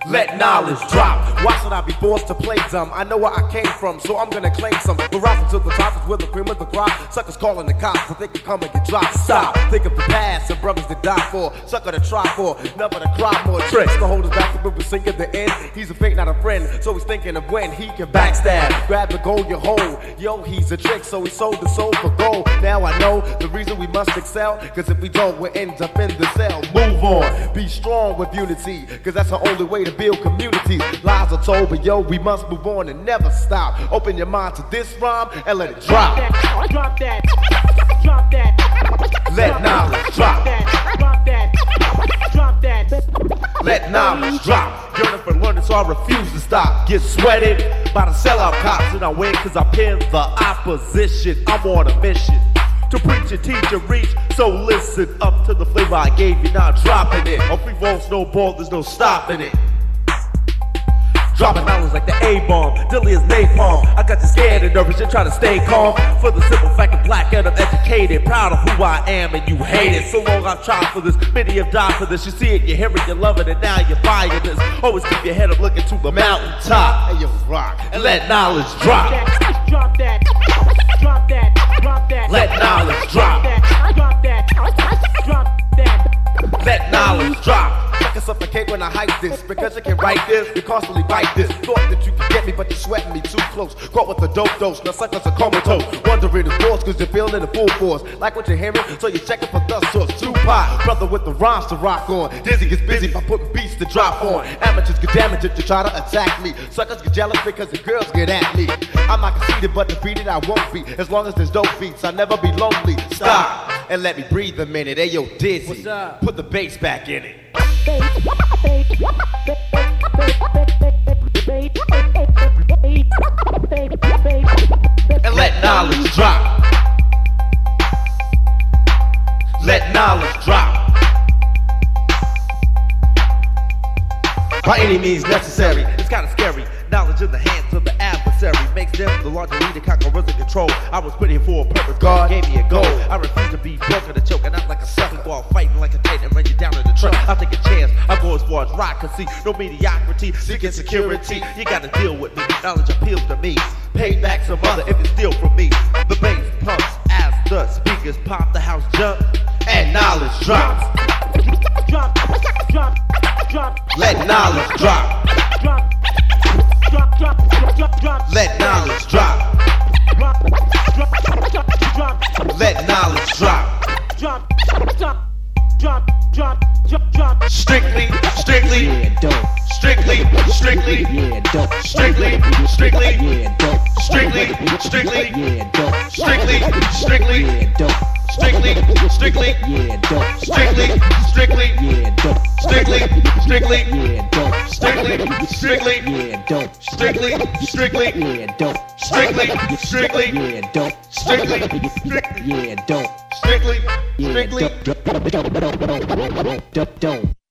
Let knowledge drop. Why should I be forced to play dumb? I know where I came from, so I'm gonna claim some. We're rising to the top, is where the cream of the crop. Suckers calling the cops, so they can come and get dropped. Stop, think of the past and brothers that die for. Sucker to try for, never to cry more tricks. To hold us back when we sing at the end. He's a fake, not a friend, so he's thinking of when he can backstab. Grab the goal you hold. Yo, he's a trick, so he sold the soul for gold. Now I know the reason we must excel, cause if we don't, we'll end up in the cell. Move on, be strong with unity, cause that's the only way to build communities. Lies are told, but yo, we must move on and never stop. Open your mind to this rhyme and let it drop. Drop that. Drop that. Let knowledge drop. Drop that. Drop that. Let knowledge drop. Yearning for learning, so I refuse to stop. Get sweated by the sellout cops, and I win cause I pin the opposition. I'm on a mission to preach and teach and reach. So listen up to the flavor I gave you, now I'm dropping it. On free roll, snowball, there's no stopping it. Dropping knowledge like the A-bomb, Dilly is napalm. I got you scared and nervous, you're trying to stay calm. For the simple fact I'm black and I'm educated, proud of who I am and you hate it. So long I've tried for this, many have died for this. You see it, you hear it, you love it, and now you're buying this. Always keep your head up looking to the mountaintop. Hey, yo, rock, and let knowledge drop. Drop that. Drop that. Drop that. Let knowledge drop. Drop that. Drop that. Let knowledge drop. I can suffocate when I hype this, because you can write this, you constantly bite this. Thought that you could get me, but you're sweating me too close. Caught with the dope dose, now suckers are comatose. Wondering the force, cause you're feeling the full force. Like what you're hearing, so you're checking for the source. Tupac, brother with the rhymes to rock on. Dizzy gets busy by putting beats to drop on. Amateurs get damaged if you try to attack me. Suckers get jealous because the girls get at me. I'm not conceited, but defeated I won't be. As long as there's dope beats, I'll never be lonely. Stop, and let me breathe a minute. Hey yo, Dizzy, what's up? Put the bass back in it. And let knowledge drop. Let knowledge drop. By any means necessary, it's kinda scary. Knowledge in the hands of the adversary makes them the larger leader, conquerors in control. I was put here for a purpose, God gave me a goal. I refuse to be broken and choking out like a sucker. Go out fighting like a titan and run you down in the truck. I'll take a chance, I'll go as far as rock can see. No mediocrity, seeking security. You gotta deal with me, knowledge appeals to me. Pay back some other if you steal from me. The bass pumps as the speakers pop, the house jump, and knowledge drops. Drop. Drop. Drop. Let knowledge drop. Drop. Drop. Drop. Drop. Let knowledge drop. Drop. Drop. Let knowledge drop. Drop. Drop. Drop. Strictly, Yeah, dope. strictly, Yeah, dope. strictly, Yeah, dope. strictly, Yeah, dope. strictly, Yeah, dope. strictly, Yeah, dope. strictly, Yeah, dope. strictly, Yeah, dope. strictly, Yeah, dope. strictly, Yeah, dope. strictly, Yeah, dope. strictly, Yeah, dope. strictly, Yeah, strictly. dope.